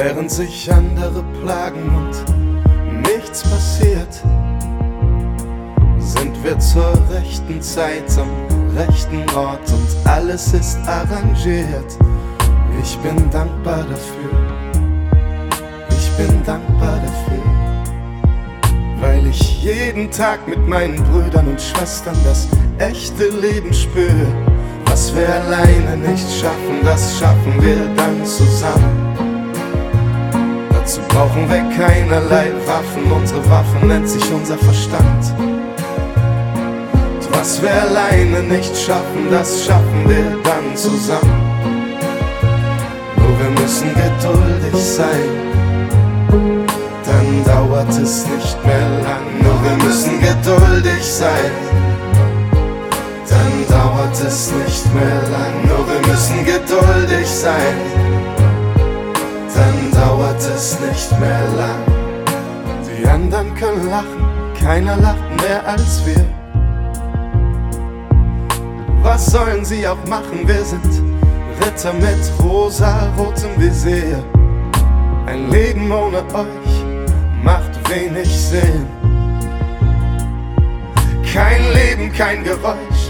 Während sich andere plagen und nichts passiert, sind wir zur rechten Zeit am rechten Ort und alles ist arrangiert. Ich bin dankbar dafür, ich bin dankbar dafür, weil ich jeden Tag mit meinen Brüdern und Schwestern das echte Leben spüre. Was wir alleine nicht schaffen, das schaffen wir dann zusammen. Dazu brauchen wir keinerlei Waffen, unsere Waffen nennt sich unser Verstand. Und was wir alleine nicht schaffen, das schaffen wir dann zusammen. Nur wir müssen geduldig sein, dann dauert es nicht mehr lang. Nur wir müssen geduldig sein, dann dauert es nicht mehr lang. Nur wir müssen geduldig sein, dann dauert es nicht mehr lang. Die anderen können lachen, keiner lacht mehr als wir. Was sollen sie auch machen, wir sind Ritter mit rosa-rotem Visier. Ein Leben ohne euch macht wenig Sinn. Kein Leben, kein Geräusch,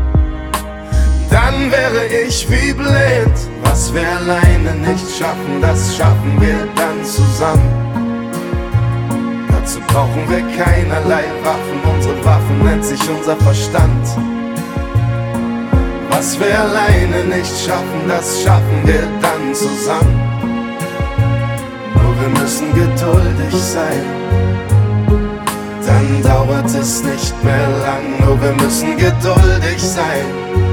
dann wäre ich wie blind. Was wir alleine nicht schaffen, das schaffen wir dann zusammen. Dazu brauchen wir keinerlei Waffen, unsere Waffen nennt sich unser Verstand. Was wir alleine nicht schaffen, das schaffen wir dann zusammen. Nur wir müssen geduldig sein, dann dauert es nicht mehr lang. Nur wir müssen geduldig sein,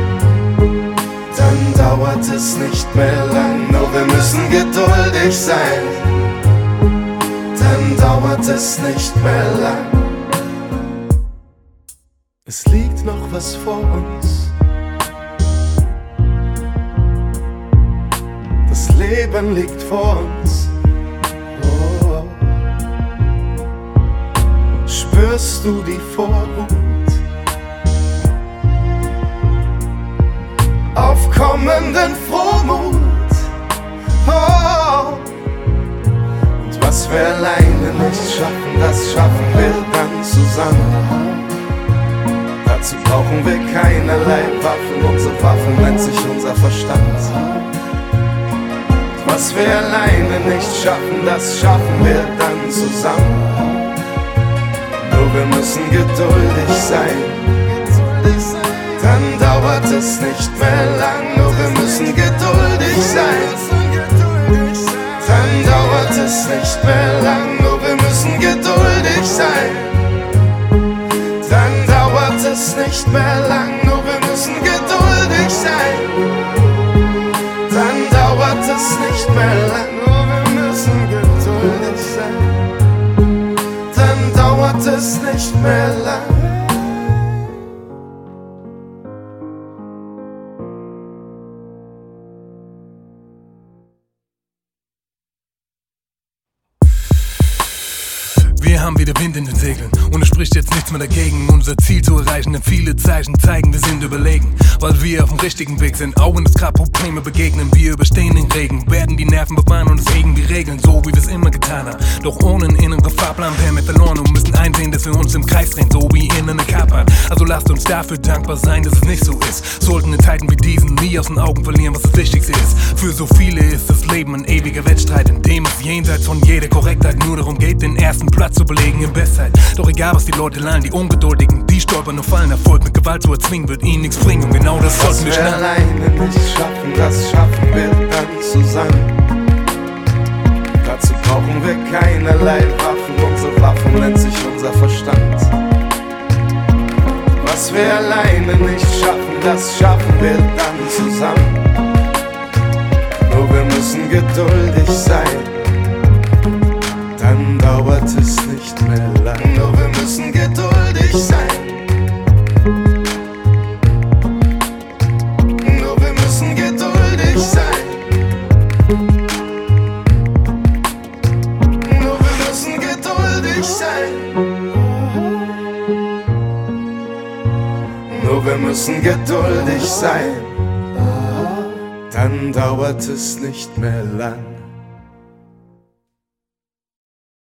dann dauert es nicht mehr lang. Nur wir müssen geduldig sein, dann dauert es nicht mehr lang. Es liegt noch was vor uns. Das Leben liegt vor uns. Oh. Spürst du die Vorhut? Aufkommenden Frohmut. Oh. Und was wir alleine nicht schaffen, das schaffen wir dann zusammen. Dazu brauchen wir keinerlei Waffen, unsere Waffen nennt sich unser Verstand. Was wir alleine nicht schaffen, das schaffen wir dann zusammen. Nur wir müssen geduldig sein, dann dauert es nicht mehr lang. Nur wir müssen geduldig sein, dann dauert es nicht mehr lang. Nur wir müssen geduldig sein, dann dauert es nicht mehr lang. Nur wir müssen geduldig sein, dann dauert es nicht mehr lang. Nur wir müssen geduldig sein, dann dauert es nicht mehr lang. Wir haben wieder Wind in den Segeln und es spricht jetzt nichts mehr dagegen, unser Ziel zu erreichen, denn viele Zeichen zeigen, wir sind überlegen, weil wir auf dem richtigen Weg sind, auch wenn es gerade Probleme begegnen. Wir überstehen den Regen, werden die Nerven bewahren und es irgendwie regeln, so wie wir es immer getan haben. Doch ohne einen inneren Fahrplan wären wir verloren und müssen einsehen, dass wir uns im Kreis drehen, so wie in einer Kapern. Also lasst uns dafür dankbar sein, dass es nicht so ist. Sollten in Zeiten wie diesen nie aus den Augen verlieren, was das Wichtigste ist. Für so viele ist das Leben ein ewiger Wettstreit, in dem es jenseits von jeder Korrektheit nur darum geht, den ersten Platz zu belegen in Bestzeit. Doch egal was die Leute lallen, die Ungeduldigen, die stolpern und fallen. Erfolg mit Gewalt zu erzwingen wird ihnen nichts bringen und genau das sollten wir schnell. Was wir alleine nicht schaffen, das schaffen wir dann zusammen. Dazu brauchen wir keinerlei Waffen, unsere Waffen nennt sich unser Verstand. Was wir alleine nicht schaffen, das schaffen wir dann zusammen. Nur wir müssen geduldig sein, dann dauert es nicht mehr lang. Nur wir müssen geduldig sein, nur wir müssen geduldig sein, nur wir müssen geduldig sein, nur wir müssen geduldig sein, dann dauert es nicht mehr lang.